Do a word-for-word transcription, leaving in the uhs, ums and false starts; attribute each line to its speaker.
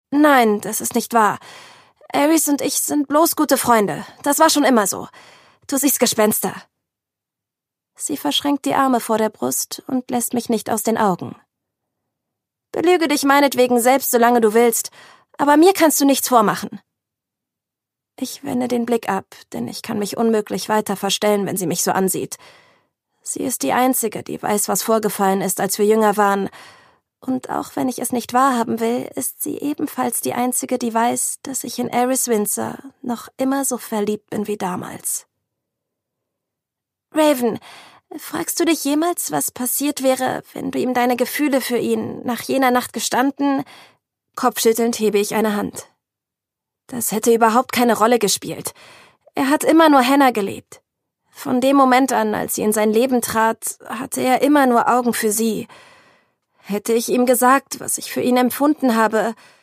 Speaker 1: Nein, das ist nicht wahr. Ares und ich sind bloß gute Freunde. Das war schon immer so. Du siehst Gespenster. Sie verschränkt die Arme vor der Brust und lässt mich nicht aus den Augen. Belüge dich meinetwegen selbst, solange du willst, aber mir kannst du nichts vormachen. Ich wende den Blick ab, denn ich kann mich unmöglich weiter verstellen, wenn sie mich so ansieht. Sie ist die Einzige, die weiß, was vorgefallen ist, als wir jünger waren. Und auch wenn ich es nicht wahrhaben will, ist sie ebenfalls die Einzige, die weiß, dass ich in Ares Windsor noch immer so verliebt bin wie damals. Raven, fragst du dich jemals, was passiert wäre, wenn du ihm deine Gefühle für ihn nach jener Nacht gestanden? Kopfschüttelnd hebe ich eine Hand. Das hätte überhaupt keine Rolle gespielt. Er hat immer nur Hannah gelebt. Von dem Moment an, als sie in sein Leben trat, hatte er immer nur Augen für sie. Hätte ich ihm gesagt, was ich für ihn empfunden habe,